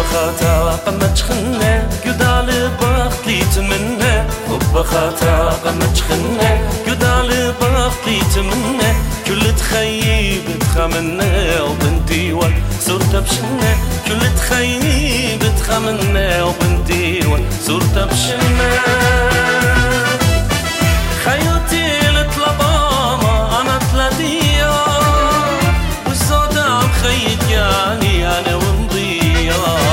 خاتا قمت خنة قدال بختي تمنى حب خاتا قمت خنة قدال بختي تمنى كل تخيب تخمنة وبنتي وصرت بشنة كل تخيب تخمنة وبنتي وصرت بشنة خيوتي لطلبامة أنا تلاتية والسودا مخيط يعني أنا ومضية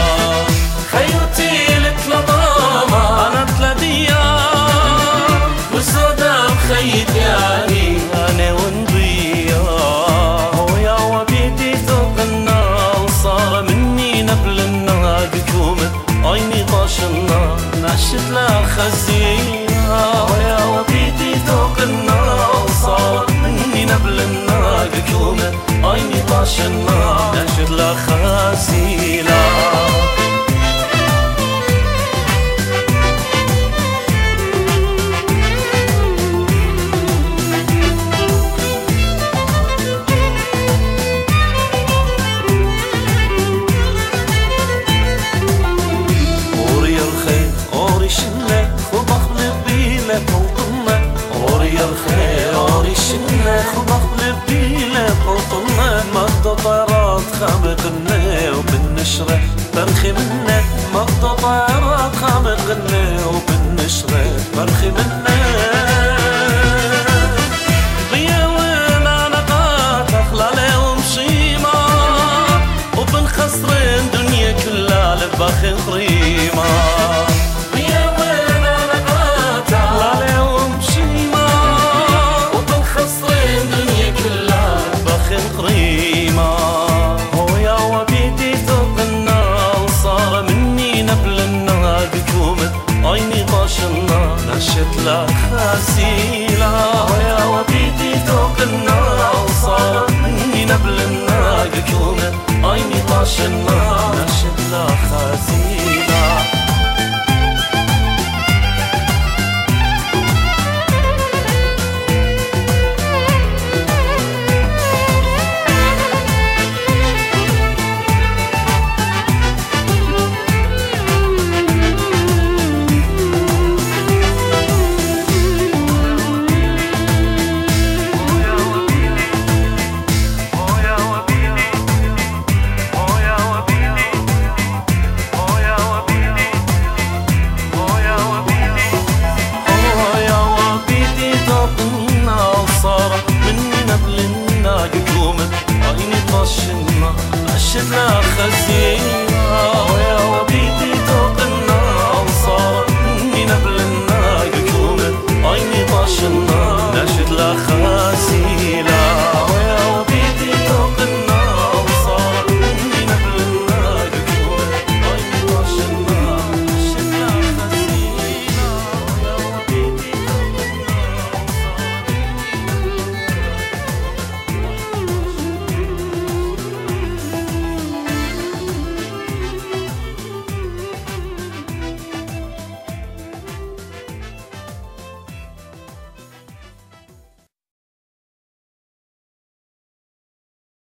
خيوتي لطلبامة أنا تلاتية والسودا مخيط يعني أنا ومضية ويا وبيتي ذوق النار صار مني نبل النار بكومة عيني طاش النار نشت لا خزيها ويا وبيتي ذوق النار صار مني نبل النار بكومة عيني طاش النار نشت لا خزيها مقططرات خامقنا وبالنشرة برخي منا مقططرات خامقنا وبالنشرة برخي منا ضيا وما نقاط أخلالي ومشيمة وبنخسرين دنيا كلها لباخي غريمة